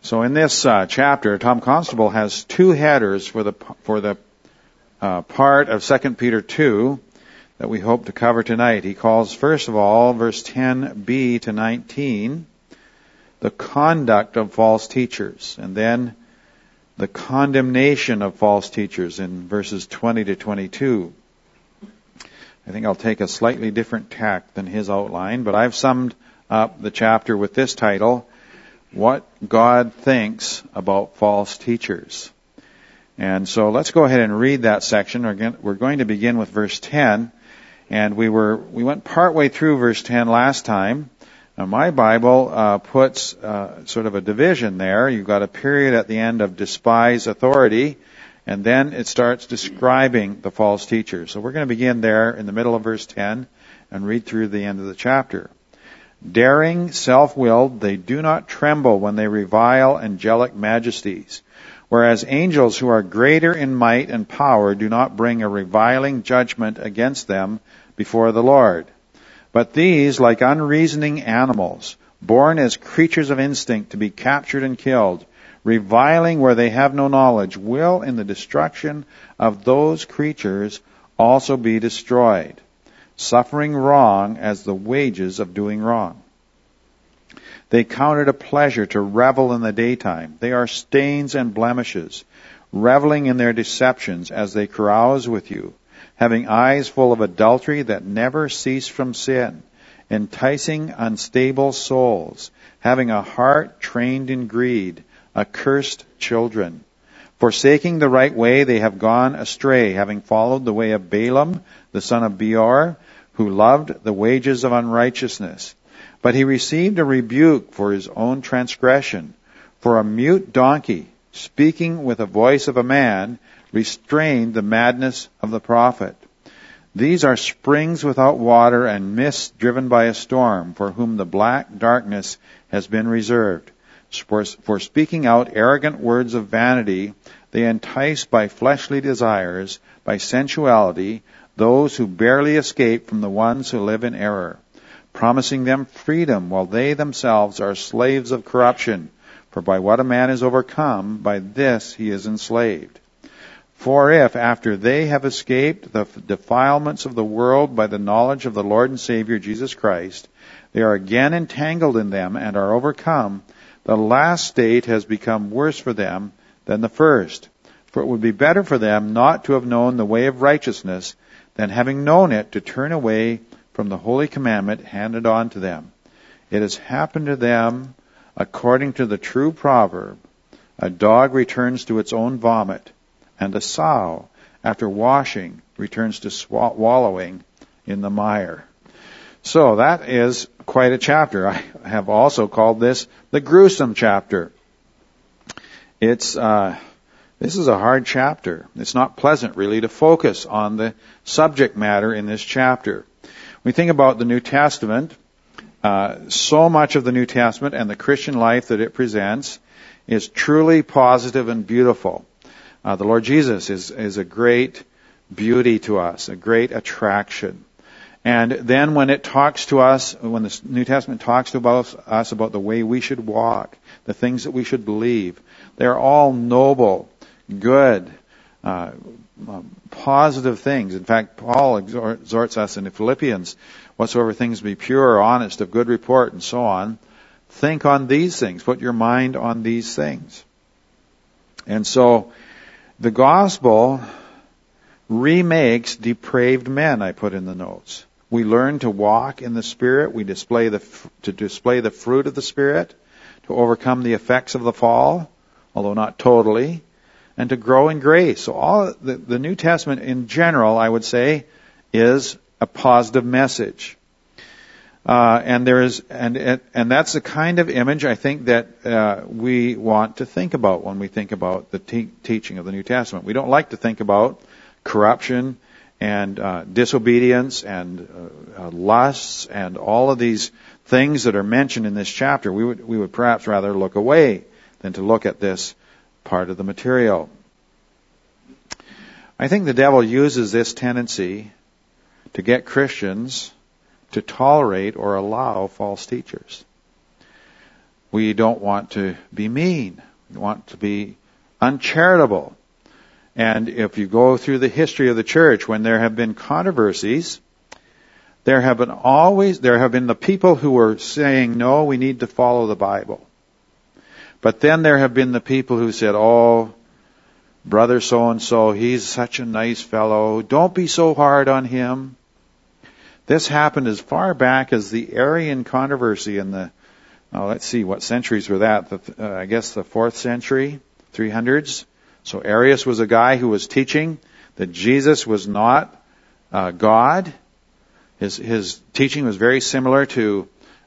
So in this chapter, Tom Constable has two headers for the part of 2 Peter 2 that we hope to cover tonight. He calls, first of all, verse 10b to 19, the conduct of false teachers, and then the condemnation of false teachers in verses 20 to 22. I think I'll take a slightly different tack than his outline, but I've summed up the chapter with this title, What God Thinks About False Teachers. And so let's go ahead and read that section. We're going to begin with verse 10, and we went partway through verse 10 last time. Now my Bible puts sort of a division there. You've got a period at the end of despise authority, and then it starts describing the false teachers. So we're going to begin there in the middle of verse 10 and read through the end of the chapter. Daring, self-willed, they do not tremble when they revile angelic majesties, whereas angels who are greater in might and power do not bring a reviling judgment against them before the Lord. But these, like unreasoning animals, born as creatures of instinct to be captured and killed, reviling where they have no knowledge, will in the destruction of those creatures also be destroyed, suffering wrong as the wages of doing wrong. They count it a pleasure to revel in the daytime. They are stains and blemishes, reveling in their deceptions as they carouse with you, having eyes full of adultery that never cease from sin, enticing unstable souls, having a heart trained in greed, accursed children. Forsaking the right way, they have gone astray, having followed the way of Balaam, the son of Beor, who loved the wages of unrighteousness. But he received a rebuke for his own transgression. For a mute donkey, speaking with the voice of a man, restrained the madness of the prophet. These are springs without water and mists driven by a storm, for whom the black darkness has been reserved. For speaking out arrogant words of vanity, they entice by fleshly desires, by sensuality, those who barely escape from the ones who live in error, promising them freedom while they themselves are slaves of corruption. For by what a man is overcome, by this he is enslaved. For if, after they have escaped the defilements of the world by the knowledge of the Lord and Savior Jesus Christ, they are again entangled in them and are overcome, the last state has become worse for them than the first. For it would be better for them not to have known the way of righteousness than having known it to turn away from the holy commandment handed on to them. It has happened to them according to the true proverb, a dog returns to its own vomit, and a sow, after washing, returns to wallowing in the mire. So that is quite a chapter. I have also called this the gruesome chapter. This is a hard chapter. It's not pleasant, really, to focus on the subject matter in this chapter. We think about the New Testament. So much of the New Testament and the Christian life that it presents is truly positive and beautiful. The Lord Jesus is a great beauty to us, a great attraction. And then when it talks to us, when the New Testament talks to us about the way we should walk, the things that we should believe, they're all noble, good, positive things. In fact, Paul exhorts us in the Philippians, whatsoever things be pure, honest, of good report, and so on, think on these things. Put your mind on these things. And so the gospel remakes depraved men, I put in the notes. We learn to walk in the Spirit. We display the fruit of the Spirit, to overcome the effects of the fall, although not totally, and to grow in grace. So all the New Testament in general, I would say, is a positive message. And that's the kind of image I think that we want to think about when we think about the teaching of the New Testament. We don't like to think about corruption and disobedience and lusts and all of these things that are mentioned in this chapter. We would perhaps rather look away than to look at this part of the material. I think the devil uses this tendency to get Christians to tolerate or allow false teachers. We don't want to be mean. We want to be uncharitable. And if you go through the history of the church, when there have been controversies, there have been the people who were saying, no, we need to follow the Bible. But then there have been the people who said, oh, brother so-and-so, he's such a nice fellow. Don't be so hard on him. This happened as far back as the Arian controversy in the, let's see, what centuries were that? I guess the 4th century, 300s. So Arius was a guy who was teaching that Jesus was not God. His teaching was very similar to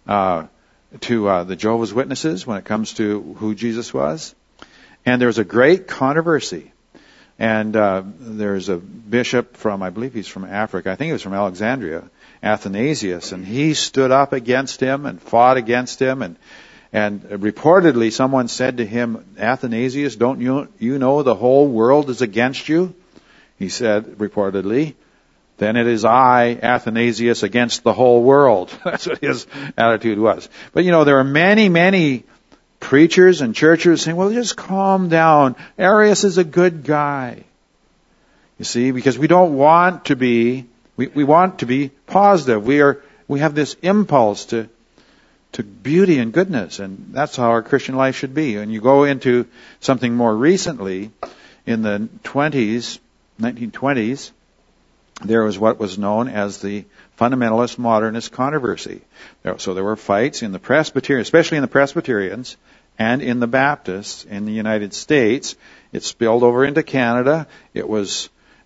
the Jehovah's Witnesses when it comes to who Jesus was. And there was a great controversy. And there's a bishop from, I believe he's from Africa, I think he was from Alexandria, Athanasius, and he stood up against him and fought against him. And reportedly someone said to him, Athanasius, don't you know the whole world is against you? He said, reportedly, then it is I, Athanasius, against the whole world. That's what his attitude was. But there are many, many preachers and churches saying, well, just calm down. Arius is a good guy. You see, because we don't want to be, we want to be positive. We have this impulse to beauty and goodness, and that's how our Christian life should be. And you go into something more recently, in the 1920s, there was what was known as the fundamentalist modernist controversy. So there were fights in the Presbyterian, especially in the Presbyterians and in the Baptists in the United States. It spilled over into Canada. It was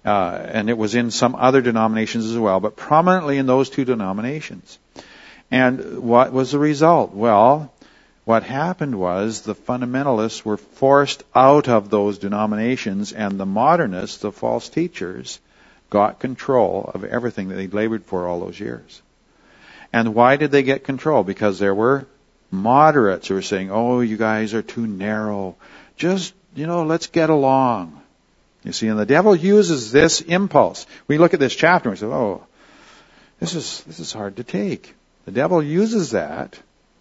in some other denominations as well, but prominently in those two denominations. And what was the result? Well, what happened was the fundamentalists were forced out of those denominations, and the modernists, the false teachers, got control of everything that they'd labored for all those years. And why did they get control? Because there were moderates who were saying, oh, you guys are too narrow. Just, let's get along. You see, and the devil uses this impulse. We look at this chapter and we say, oh, this is hard to take. The devil uses that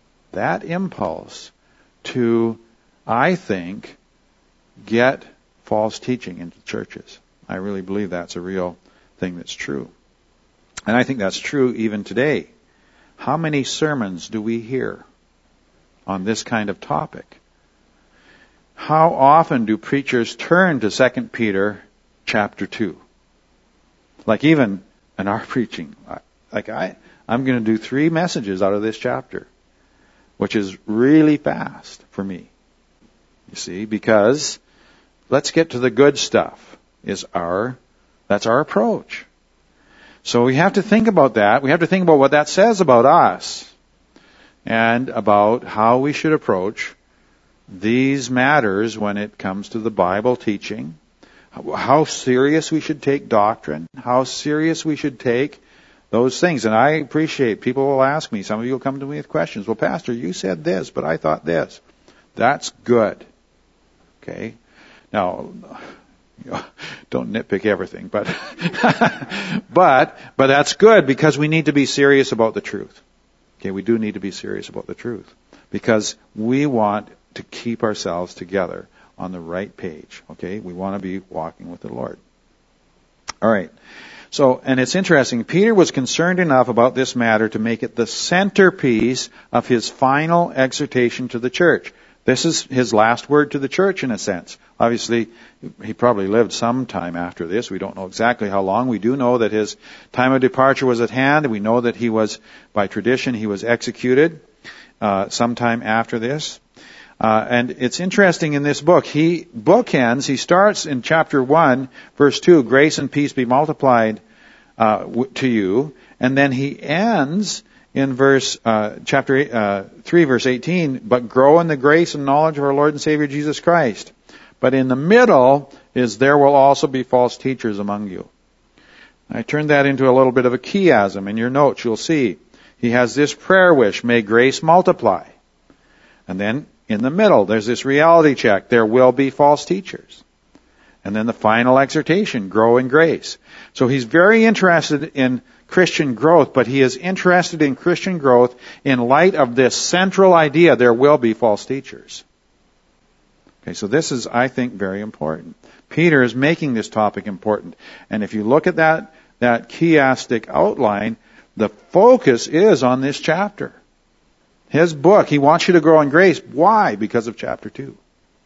impulse to, I think, get false teaching into churches. I really believe that's a real thing that's true. And I think that's true even today. How many sermons do we hear on this kind of topic? How often do preachers turn to 2 Peter chapter 2? Like even in our preaching, I'm going to do 3 messages out of this chapter, which is really fast for me. You see, because let's get to the good stuff. That's our approach. So we have to think about that. We have to think about what that says about us and about how we should approach these matters when it comes to the Bible teaching, how serious we should take doctrine, how serious we should take those things. And I appreciate people will ask me, some of you will come to me with questions. Well, Pastor, you said this, but I thought this. That's good. Okay? Now, don't nitpick everything, but but that's good because we need to be serious about the truth. Okay, we do need to be serious about the truth because we want to keep ourselves together on the right page. Okay, we want to be walking with the Lord. All right. So, and it's interesting, Peter was concerned enough about this matter to make it the centerpiece of his final exhortation to the church. This is his last word to the church in a sense. Obviously, he probably lived some time after this. We don't know exactly how long. We do know that his time of departure was at hand. We know that he was, by tradition, he was executed sometime after this. And it's interesting in this book, he starts in chapter 1, verse 2, grace and peace be multiplied to you. And then he ends in chapter 3, verse 18, but grow in the grace and knowledge of our Lord and Savior Jesus Christ. But in the middle is there will also be false teachers among you. I turned that into a little bit of a chiasm. In your notes, you'll see he has this prayer wish, may grace multiply. And then in the middle, there's this reality check. There will be false teachers. And then the final exhortation, grow in grace. So he's very interested in Christian growth, but he is interested in Christian growth in light of this central idea, there will be false teachers. Okay, so this is, I think, very important. Peter is making this topic important. And if you look at that chiastic outline, the focus is on this chapter. His book, he wants you to grow in grace. Why? Because of chapter 2.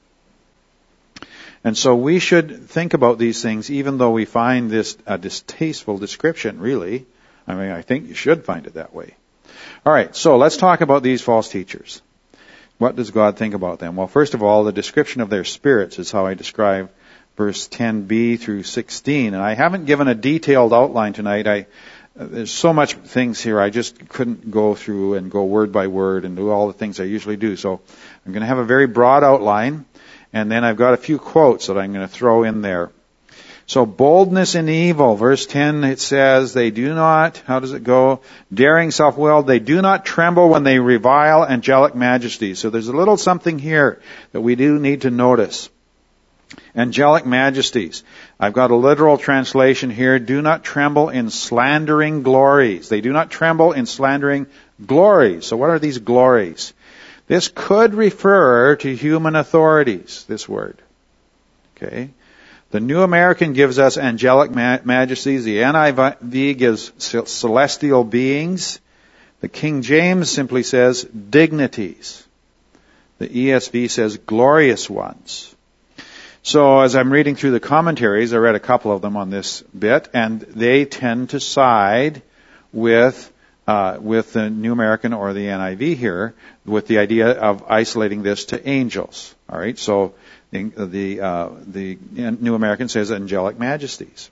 And so we should think about these things, even though we find this a distasteful description, really. I mean, I think you should find it that way. All right, so let's talk about these false teachers. What does God think about them? Well, first of all, the description of their spirits is how I describe verse 10b through 16. And I haven't given a detailed outline tonight. There's so much things here, I just couldn't go through and go word by word and do all the things I usually do. So I'm going to have a very broad outline, and then I've got a few quotes that I'm going to throw in there. So boldness in evil, verse 10, it says, they do not, how does it go? Daring, self-willed, they do not tremble when they revile angelic majesty. So there's a little something here that we do need to notice. Angelic majesties. I've got a literal translation here. Do not tremble in slandering glories. They do not tremble in slandering glories. So what are these glories? This could refer to human authorities, this word. Okay. The New American gives us angelic majesties. The NIV gives celestial beings. The King James simply says dignities. The ESV says glorious ones. So as I'm reading through the commentaries, I read a couple of them on this bit, and they tend to side with the New American or the NIV here, with the idea of isolating this to angels. All right, so the New American says angelic majesties.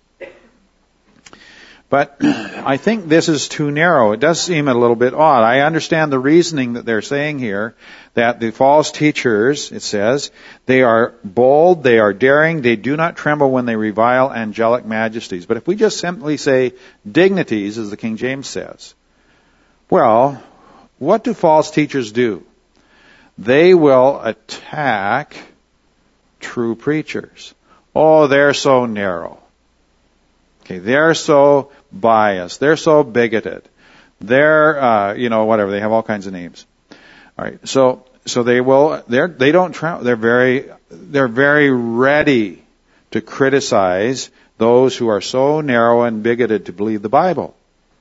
But I think this is too narrow. It does seem a little bit odd. I understand the reasoning that they're saying here, that the false teachers, it says, they are bold, they are daring, they do not tremble when they revile angelic majesties. But if we just simply say dignities, as the King James says, well, what do false teachers do? They will attack true preachers. Oh, they're so narrow. Okay, they're so biased. They're so bigoted. They're, whatever. They have all kinds of names. All right. So they will. They don't. They're very ready to criticize those who are so narrow and bigoted to believe the Bible.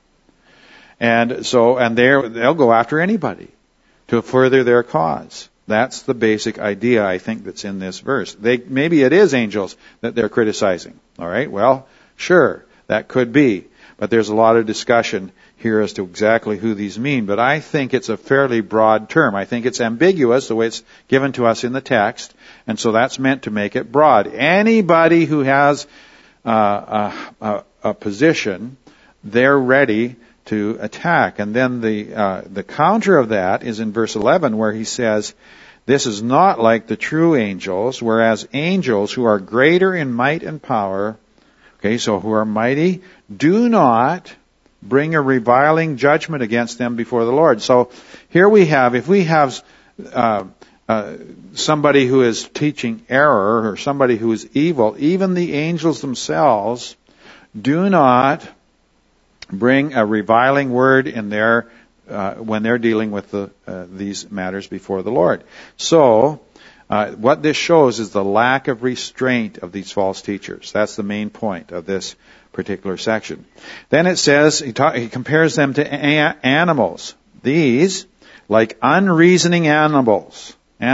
And they'll go after anybody to further their cause. That's the basic idea, I think, that's in this verse. Maybe it is angels that they're criticizing. All right. Well, sure, that could be. But there's a lot of discussion here as to exactly who these mean. But I think it's a fairly broad term. I think it's ambiguous the way it's given to us in the text. And so that's meant to make it broad. Anybody who has a position, they're ready to attack. And then the counter of that is in verse 11, where he says, this is not like the true angels, whereas angels who are greater in might and power, okay, so who are mighty, do not bring a reviling judgment against them before the Lord. So here we have, if we have somebody who is teaching error or somebody who is evil, even the angels themselves do not bring a reviling word in their when they're dealing with these matters before the Lord. So what this shows is the lack of restraint of these false teachers. That's the main point of this particular section. Then it says, he compares them to animals. These, like unreasoning animals.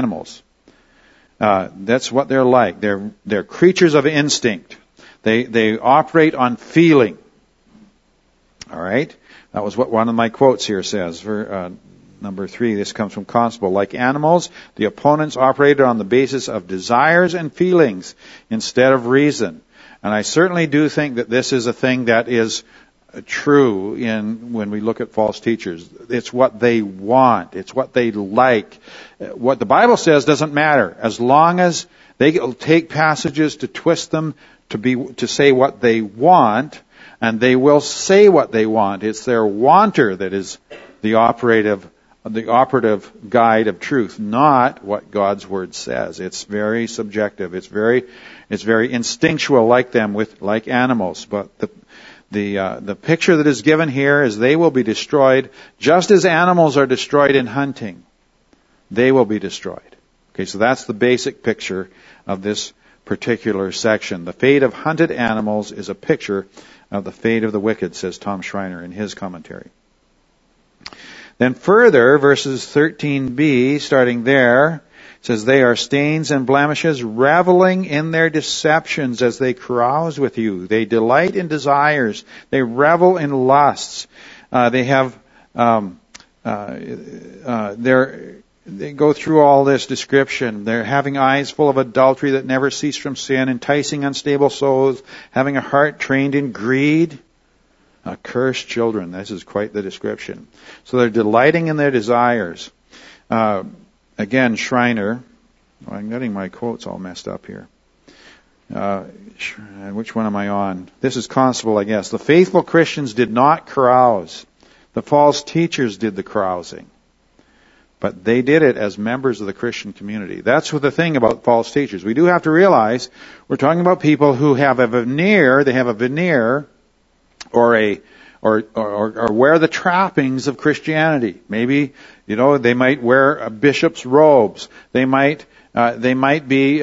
That's what they're like. They're creatures of instinct. They operate on feeling. All right? That was what one of my quotes here says. For number 3, this comes from Constable. Like animals, the opponents operated on the basis of desires and feelings instead of reason. And I certainly do think that this is a thing that is true when we look at false teachers. It's what they want. It's what they like. What the Bible says doesn't matter. As long as they take passages to twist them to say what they want, and they will say what they want. It's their wanter that is the operative the operative guide of truth, not what God's Word says. It's very subjective. It's very instinctual, like them, like animals. But the picture that is given here is they will be destroyed just as animals are destroyed in hunting. They will be destroyed. Okay, so that's the basic picture of this particular section. The fate of hunted animals is a picture of the fate of the wicked, says Tom Schreiner in his commentary. Then further, verses 13b, starting there, it says, they are stains and blemishes, reveling in their deceptions as they carouse with you. They delight in desires. They revel in lusts. They go through all this description. They're having eyes full of adultery that never cease from sin, enticing unstable souls, having a heart trained in greed. Cursed children. This is quite the description. So they're delighting in their desires. Again, Schreiner. I'm getting my quotes all messed up here. Which one am I on? This is Constable, I guess. The faithful Christians did not carouse. The false teachers did the carousing. But they did it as members of the Christian community. That's what the thing about false teachers. We do have to realize we're talking about people who have a veneer. They have a veneer or wear the trappings of Christianity. Maybe, they might wear a bishop's robes. They might be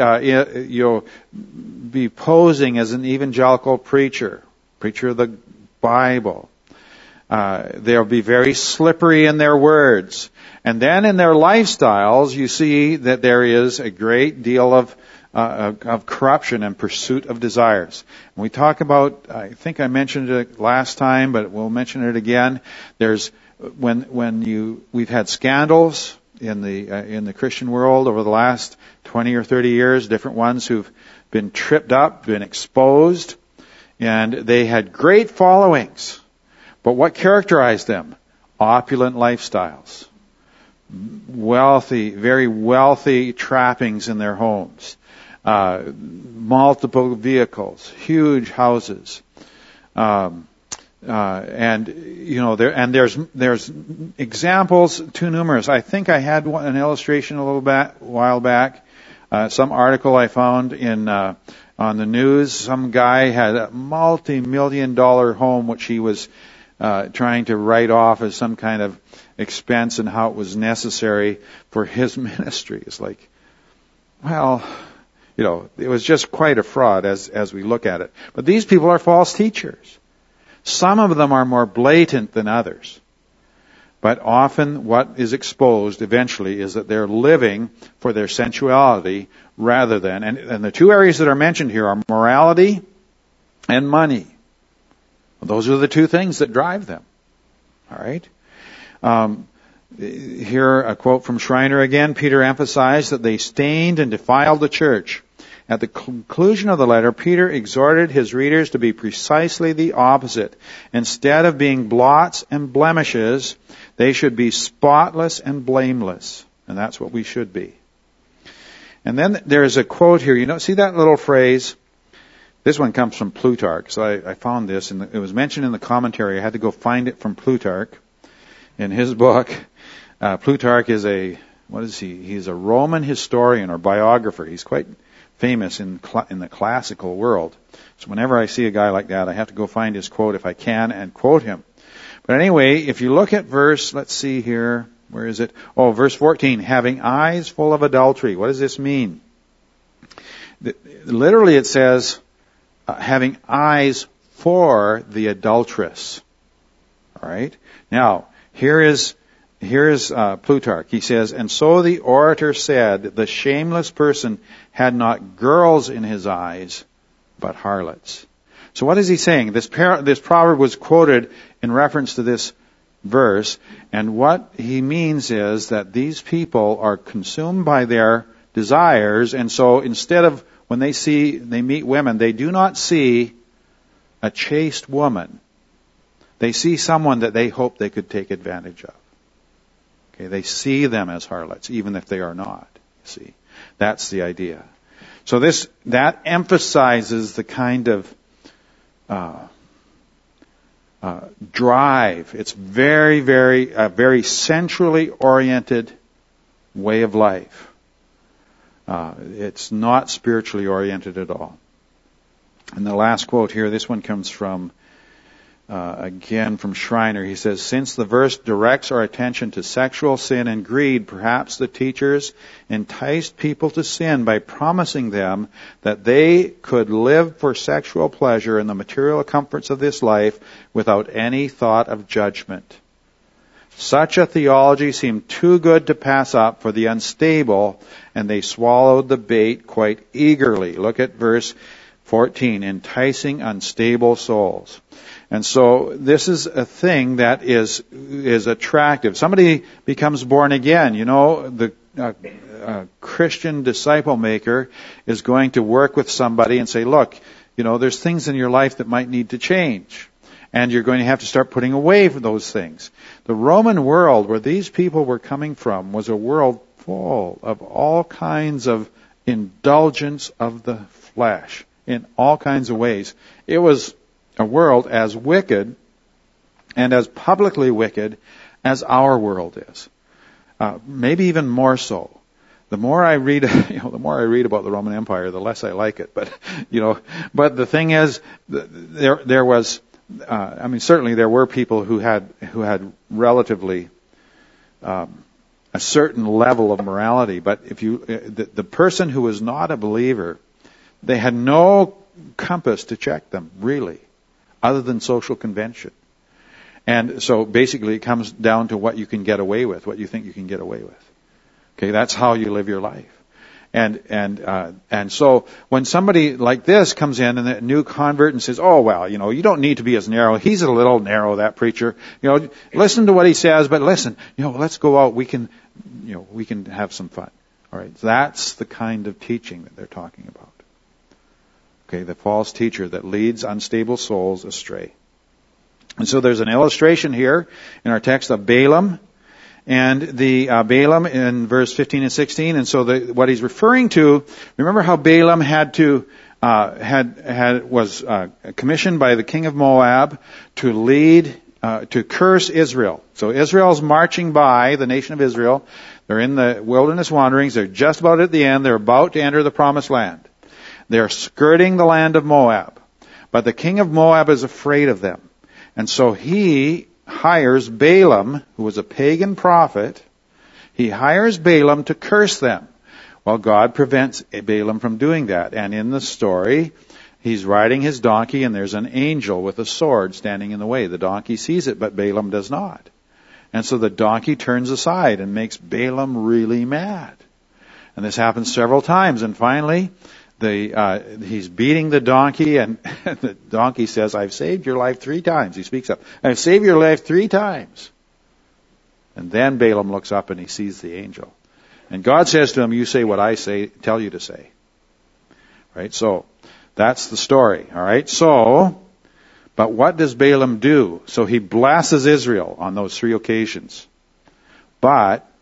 posing as an evangelical preacher of the Bible. They'll be very slippery in their words. And then in their lifestyles, you see that there is a great deal of corruption and pursuit of desires. And we talk about, I think I mentioned it last time, but we'll mention it again. There's we've had scandals in the Christian world over the last 20 or 30 years, different ones who've been tripped up, been exposed, and they had great followings. But what characterized them? Opulent lifestyles. Very wealthy trappings in their homes. Multiple vehicles, huge houses. There's examples too numerous. I think I had an illustration a while back. Some article I found on the news. Some guy had a multi-million-dollar home which he was trying to write off as some kind of expense and how it was necessary for his ministry. It's like, well, it was just quite a fraud as we look at it. But these people are false teachers. Some of them are more blatant than others. But often what is exposed eventually is that they're living for their sensuality rather than, and the two areas that are mentioned here are morality and money. Those are the two things that drive them. All right? Here, a quote from Schreiner again. Peter emphasized that they stained and defiled the church. At the conclusion of the letter, Peter exhorted his readers to be precisely the opposite. Instead of being blots and blemishes, they should be spotless and blameless. And that's what we should be. And then there's a quote here. See that little phrase? This one comes from Plutarch. So I found this, and it was mentioned in the commentary. I had to go find it from Plutarch in his book. Plutarch is he's a Roman historian or biographer. He's quite famous in the classical world. So whenever I see a guy like that, I have to go find his quote if I can and quote him. But anyway, if you look at let's see here, where is it? Oh, verse 14, having eyes full of adultery. What does this mean? Literally it says, having eyes for the adulteress. All right? Now, here is Plutarch. He says, and so the orator said, the shameless person had not girls in his eyes, but harlots. So what is he saying? This proverb was quoted in reference to this verse, and what he means is that these people are consumed by their desires, and so instead of when they meet women, they do not see a chaste woman. They see someone that they hope they could take advantage of. Okay, they see them as harlots, even if they are not. See, that's the idea. So that emphasizes the kind of drive. It's a very centrally oriented way of life. It's not spiritually oriented at all. And the last quote here, this one comes from, again from Schreiner. He says, since the verse directs our attention to sexual sin and greed, perhaps the teachers enticed people to sin by promising them that they could live for sexual pleasure and the material comforts of this life without any thought of judgment. Such a theology seemed too good to pass up for the unstable, and they swallowed the bait quite eagerly. Look at verse 14, enticing unstable souls. And so this is a thing that is attractive. Somebody becomes born again. You know, the Christian disciple maker is going to work with somebody and say, look, you know, there's things in your life that might need to change. And you're going to have to start putting away those things. The Roman world, where these people were coming from, was a world full of all kinds of indulgence of the flesh in all kinds of ways. It was a world as wicked and as publicly wicked as our world is. Maybe even more so. The more I read, the more I read about the Roman Empire, the less I like it. But the thing is, there was. Certainly there were people who had relatively a certain level of morality, but if the person who was not a believer, they had no compass to check them, really, other than social convention. And so basically it comes down to what you can get away with, what you think you can get away with. Okay, that's how you live your life. And so when somebody like this comes in and a new convert and says, oh, well, you don't need to be as narrow. He's a little narrow, that preacher. Listen to what he says, but listen, let's go out. We can have some fun. All right. That's the kind of teaching that they're talking about. Okay. The false teacher that leads unstable souls astray. And so there's an illustration here in our text of Balaam. And the Balaam in verse 15 and 16, and so what he's referring to, remember how Balaam was commissioned by the king of Moab to lead, to curse Israel. So Israel's marching by, the nation of Israel. They're in the wilderness wanderings. They're just about at the end. They're about to enter the promised land. They're skirting the land of Moab. But the king of Moab is afraid of them. And so he hires Balaam, who was a pagan prophet. He hires Balaam to curse them. Well, God prevents Balaam from doing that. And in the story, he's riding his donkey and there's an angel with a sword standing in the way. The donkey sees it, but Balaam does not. And so the donkey turns aside and makes Balaam really mad. And this happens several times. And finally, he's beating the donkey, and the donkey says, I've saved your life 3 times. He speaks up. I've saved your life 3 times. And then Balaam looks up and he sees the angel. And God says to him, you say what I tell you to say. Right? So, that's the story. Alright? So, but what does Balaam do? So he blesses Israel on those 3 occasions. But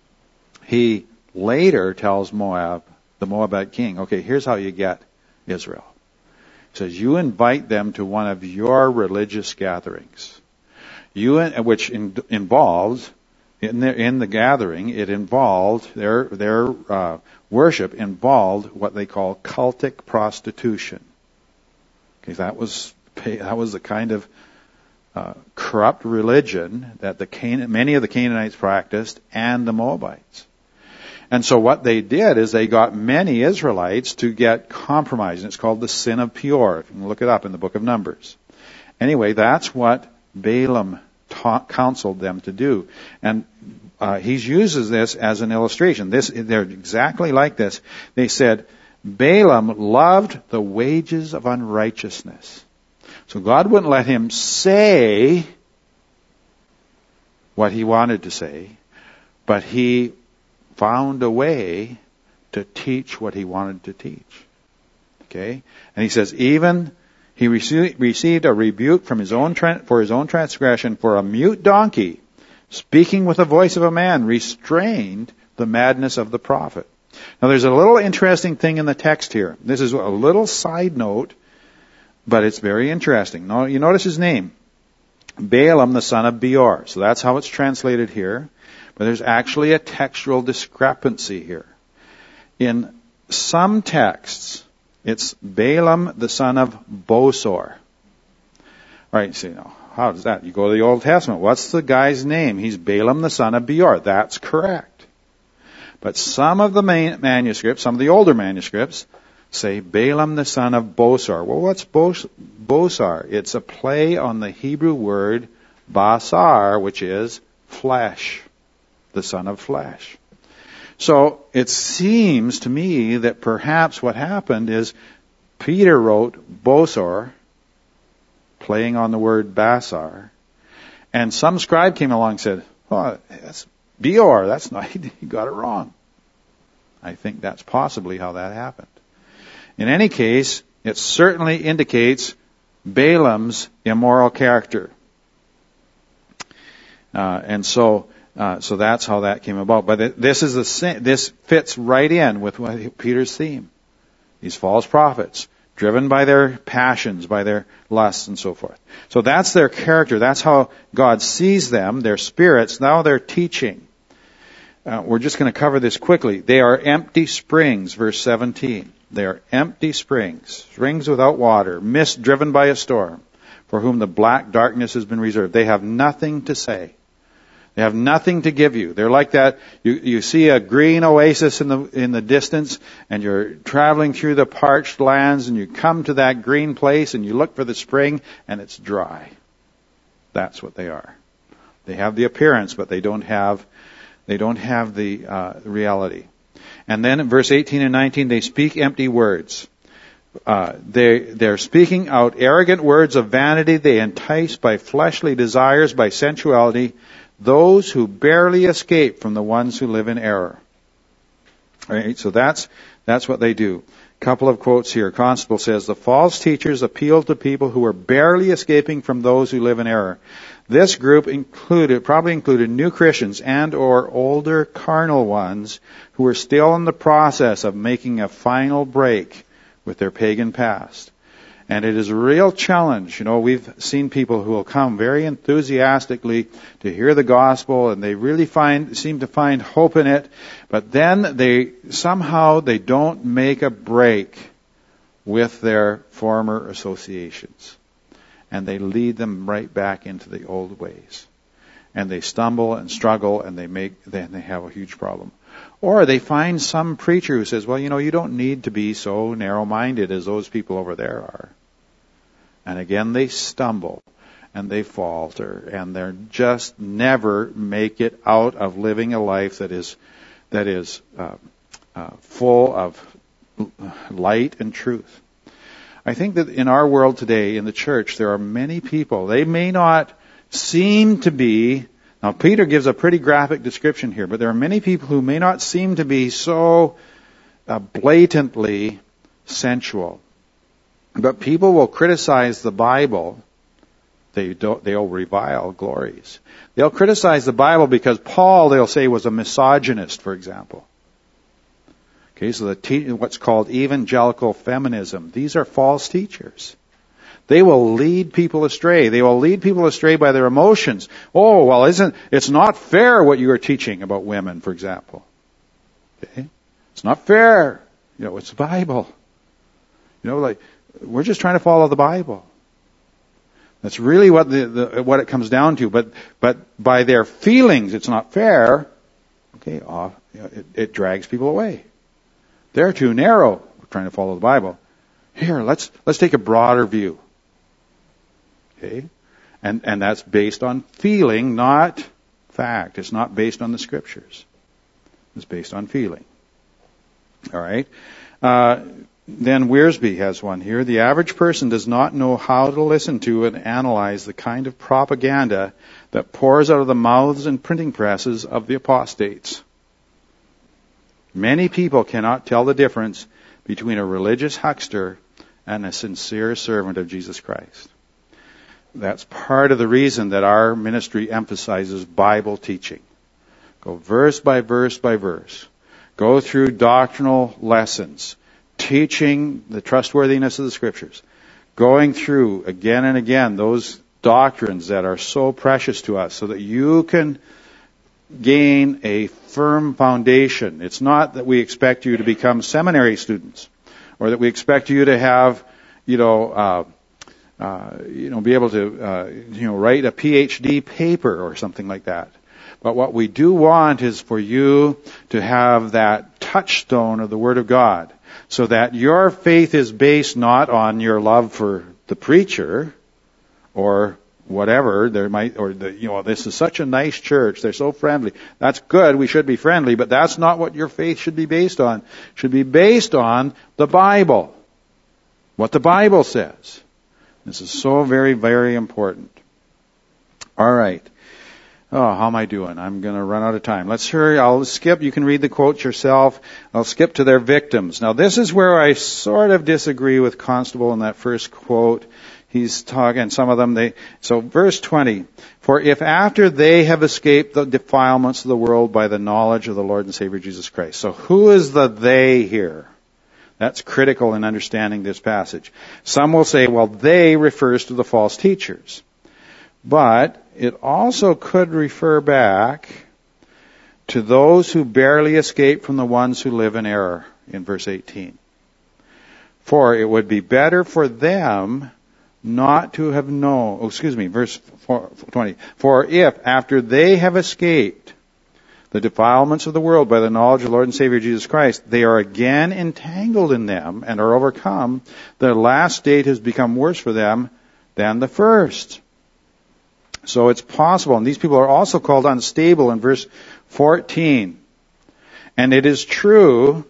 he later tells the Moabite king, okay, here's how you get Israel. He says, you invite them to one of your religious gatherings. Which involved, in the gathering, it involved, their worship involved what they call cultic prostitution. Okay, that was the kind of corrupt religion that many of the Canaanites practiced and the Moabites. And so what they did is they got many Israelites to get compromised. And it's called the sin of Peor. If you can look it up in the book of Numbers. Anyway, that's what Balaam counseled them to do. And he uses this as an illustration. They're exactly like this. They said, Balaam loved the wages of unrighteousness. So God wouldn't let him say what he wanted to say, but he found a way to teach what he wanted to teach. Okay? And he says, even he received a rebuke from for his own transgression, for a mute donkey, speaking with the voice of a man, restrained the madness of the prophet. Now there's a little interesting thing in the text here. This is a little side note, but it's very interesting. Now you notice his name. Balaam, the son of Beor. So that's how it's translated here. But there's actually a textual discrepancy here. In some texts, it's Balaam, the son of Bosor. All right, so how does that? You go to the Old Testament. What's the guy's name? He's Balaam, the son of Beor. That's correct. But some of the manuscripts, some of the older manuscripts, say Balaam, the son of Bosor. Well, what's Bosor? It's a play on the Hebrew word basar, which is flesh, the son of flesh. So it seems to me that perhaps what happened is Peter wrote Bosor, playing on the word basar, and some scribe came along and said, "Oh, that's Beor. That's not. He got it wrong." I think that's possibly how that happened. In any case, it certainly indicates Balaam's immoral character. And so that's how that came about. But this fits right in with Peter's theme. These false prophets, driven by their passions, by their lusts and so forth. So that's their character. That's how God sees them, their spirits. Now they're teaching. We're just going to cover this quickly. They are empty springs, verse 17. They are empty springs without water, mist driven by a storm, for whom the black darkness has been reserved. They have nothing to say. They have nothing to give you. They're like that. You see a green oasis in the distance, and you're traveling through the parched lands, and you come to that green place, and you look for the spring, and it's dry. That's what they are. They have the appearance, but they don't have the reality. And then in verse 18 and 19, they speak empty words. They're speaking out arrogant words of vanity. They entice by fleshly desires, by sensuality, those who barely escape from the ones who live in error. All right, so that's what they do. Couple of quotes here. Constable says, the false teachers appeal to people who are barely escaping from those who live in error. This group probably included new Christians and or older carnal ones who were still in the process of making a final break with their pagan past. And it is a real challenge. We've seen people who will come very enthusiastically to hear the gospel, and they really seem to find hope in it, but then they don't make a break with their former associations. And they lead them right back into the old ways. And they stumble and struggle, and then they have a huge problem. Or they find some preacher who says, well, you don't need to be so narrow-minded as those people over there are. And again, they stumble, and they falter, and they're just never make it out of living a life that is full of light and truth. I think that in our world today, in the church, there are many people, they may not seem to be, now Peter gives a pretty graphic description here, but there are many people who may not seem to be so blatantly sensual. But people will criticize the Bible. They'll revile glories. They'll criticize the Bible because Paul, they'll say, was a misogynist, for example. Okay, so what's called evangelical feminism. These are false teachers. They will lead people astray. They will lead people astray by their emotions. Oh, well, it's not fair what you are teaching about women, for example. Okay? It's not fair. It's the Bible. We're just trying to follow the Bible. That's really what it comes down to. But by their feelings, it's not fair. Okay, it drags people away. They're too narrow. We're trying to follow the Bible. Here, let's take a broader view. Okay, and that's based on feeling, not fact. It's not based on the Scriptures. It's based on feeling. All right. Then Wiersbe has one here. The average person does not know how to listen to and analyze the kind of propaganda that pours out of the mouths and printing presses of the apostates. Many people cannot tell the difference between a religious huckster and a sincere servant of Jesus Christ. That's part of the reason that our ministry emphasizes Bible teaching. Go verse by verse by verse. Go through doctrinal lessons, teaching the trustworthiness of the Scriptures. Going through again and again those doctrines that are so precious to us so that you can gain a firm foundation. It's not that we expect you to become seminary students or that we expect you to have, be able to, write a PhD paper or something like that. But what we do want is for you to have that touchstone of the Word of God so that your faith is based not on your love for the preacher or whatever there might, or this is such a nice church, they're so friendly. That's good, we should be friendly, but that's not what your faith should be based on. It should be based on the Bible. What the Bible says. This is so very, very important. All right. Oh, how am I doing? I'm going to run out of time. I'll skip. You can read the quotes yourself. I'll skip to their victims. Now, this is where I sort of disagree with Constable in that first quote. He's talking, some of them, so verse 20, for if after they have escaped the defilements of the world by the knowledge of the Lord and Savior Jesus Christ. So who is the they here? That's critical in understanding this passage. Some will say, well, they refers to the false teachers. But it also could refer back to those who barely escape from the ones who live in error in verse 18. For it would be better for them not to have known, verse 20. For if, after they have escaped the defilements of the world by the knowledge of the Lord and Savior Jesus Christ, they are again entangled in them and are overcome, their last state has become worse for them than the first. So it's possible, and these people are also called unstable in verse 14. And it is true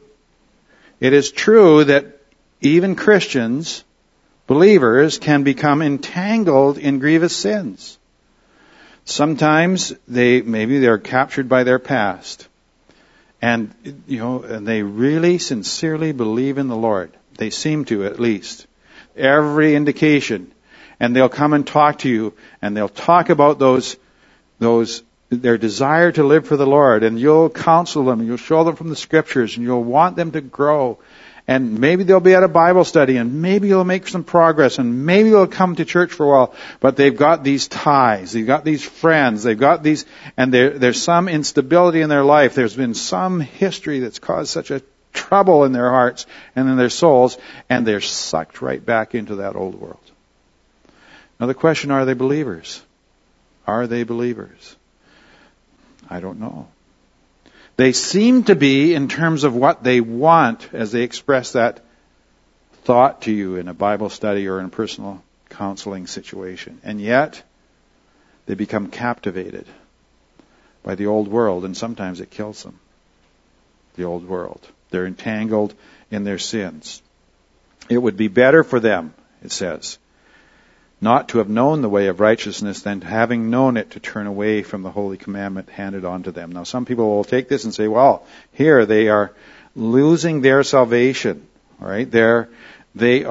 that even Christians, believers, can become entangled in grievous sins. Sometimes they're captured by their past. And they really sincerely believe in the Lord. They seem to, at least. Every indication. And they'll come and talk to you, and they'll talk about their desire to live for the Lord, and you'll counsel them, and you'll show them from the Scriptures, and you'll want them to grow. And maybe they'll be at a Bible study, and maybe you'll make some progress, and maybe they'll come to church for a while, but they've got these ties, they've got these friends, they've got these, and there's some instability in their life. There's been some history that's caused such a trouble in their hearts and in their souls, and they're sucked right back into that old world. Now the question, are they believers? Are they believers? I don't know. They seem to be in terms of what they want as they express that thought to you in a Bible study or in a personal counseling situation. And yet, they become captivated by the old world, and sometimes it kills them. The old world. They're entangled in their sins. It would be better for them, it says, not to have known the way of righteousness than having known it to turn away from the holy commandment handed on to them. Now some people will take this and say, well, here they are losing their salvation. All right? It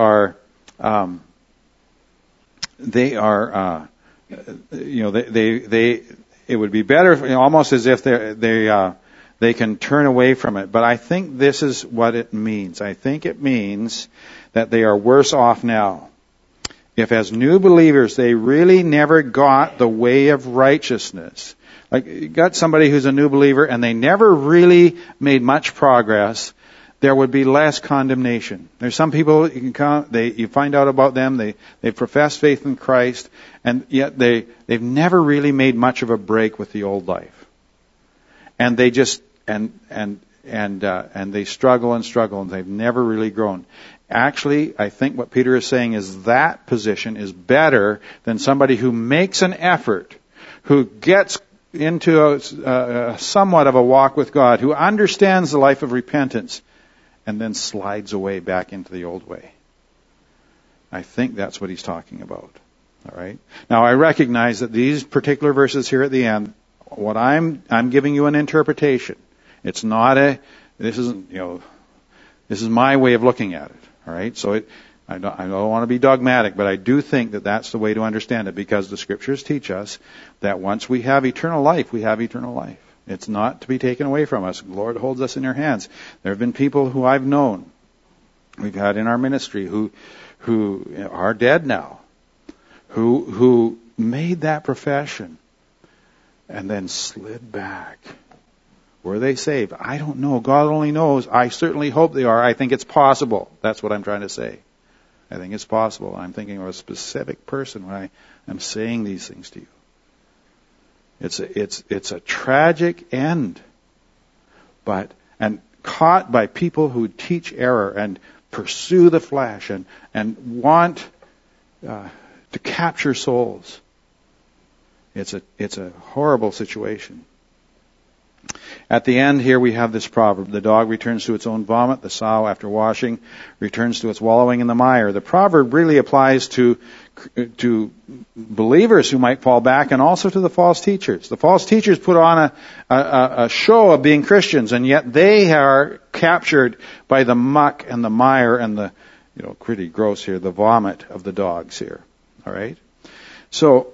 would be better, almost as if they can turn away from it. But I think this is what it means. I think it means that they are worse off now. If as new believers they really never got the way of righteousness, like you got somebody who's a new believer and they never really made much progress, there would be less condemnation. There's some people you find out about them, they profess faith in Christ, and yet they've never really made much of a break with the old life, and they just and they struggle and they've never really grown. Actually, I think what Peter is saying is that position is better than somebody who makes an effort, who gets into a somewhat of a walk with God, who understands the life of repentance, and then slides away back into the old way. I think that's what he's talking about. All right. Now, I recognize that these particular verses here at the end, what I'm giving you an interpretation. It's not this is my way of looking at it. All right, so I don't want to be dogmatic, but I do think that that's the way to understand it, because the Scriptures teach us that once we have eternal life, we have eternal life. It's not to be taken away from us. The Lord holds us in your hands. There have been people who I've known, we've had in our ministry, who are dead now, who made that profession and then slid back. Were they saved? I don't know. God only knows. I certainly hope they are. I think it's possible. That's what I'm trying to say. I think it's possible. I'm thinking of a specific person when I'm saying these things to you. It's a tragic end, and caught by people who teach error and pursue the flesh and want to capture souls. It's a horrible situation. At the end here we have this proverb. The dog returns to its own vomit. The sow, after washing, returns to its wallowing in the mire. The proverb really applies to believers who might fall back, and also to the false teachers. The false teachers put on a show of being Christians, and yet they are captured by the muck and the mire and the, pretty gross here, the vomit of the dogs here. All right? So,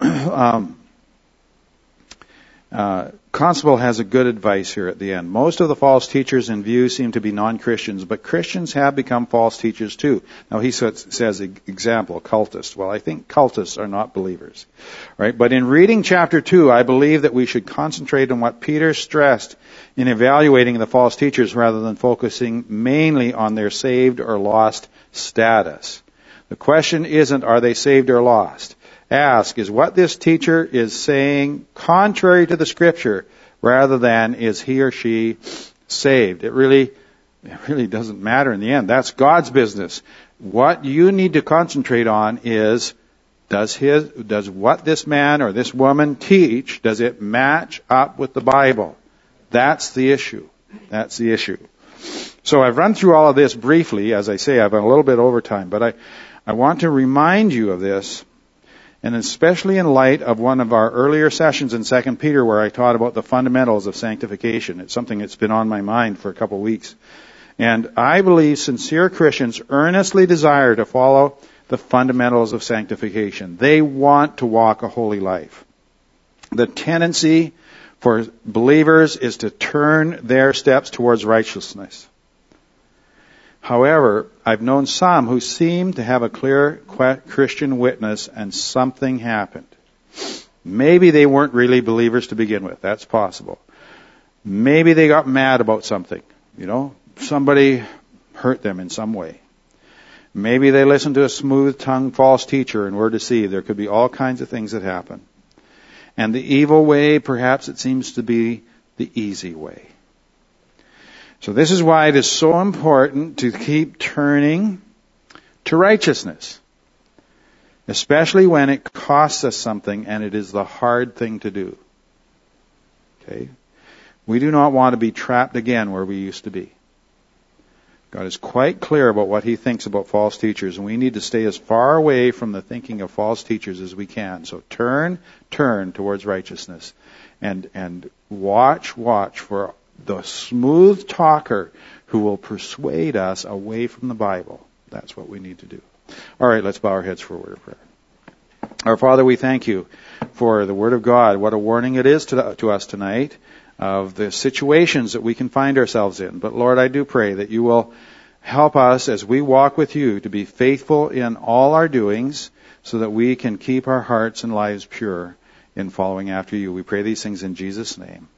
Constable has a good advice here at the end. Most of the false teachers in view seem to be non-Christians, but Christians have become false teachers too. Now he says, example, cultists. Well, I think cultists are not believers. Right? But in reading chapter 2, I believe that we should concentrate on what Peter stressed in evaluating the false teachers rather than focusing mainly on their saved or lost status. The question isn't, are they saved or lost? Ask, is what this teacher is saying contrary to the Scripture, rather than is he or she saved? It really doesn't matter in the end. That's God's business. What you need to concentrate on is, does what this man or this woman teach, does it match up with the Bible? That's the issue. That's the issue. So I've run through all of this briefly. As I say, I've been a little bit over time, but I want to remind you of this. And especially in light of one of our earlier sessions in 2 Peter where I taught about the fundamentals of sanctification. It's something that's been on my mind for a couple of weeks. And I believe sincere Christians earnestly desire to follow the fundamentals of sanctification. They want to walk a holy life. The tendency for believers is to turn their steps towards righteousness. However, I've known some who seem to have a clear Christian witness and something happened. Maybe they weren't really believers to begin with. That's possible. Maybe they got mad about something. Somebody hurt them in some way. Maybe they listened to a smooth-tongued false teacher and were deceived. There could be all kinds of things that happen. And the evil way, perhaps it seems to be the easy way. So this is why it is so important to keep turning to righteousness, especially when it costs us something and it is the hard thing to do. Okay? We do not want to be trapped again where we used to be. God is quite clear about what He thinks about false teachers, and we need to stay as far away from the thinking of false teachers as we can. So turn towards righteousness, and watch for the smooth talker who will persuade us away from the Bible. That's what we need to do. All right, let's bow our heads for a word of prayer. Our Father, we thank you for the Word of God. What a warning it is to us tonight of the situations that we can find ourselves in. But Lord, I do pray that you will help us as we walk with you to be faithful in all our doings so that we can keep our hearts and lives pure in following after you. We pray these things in Jesus' name.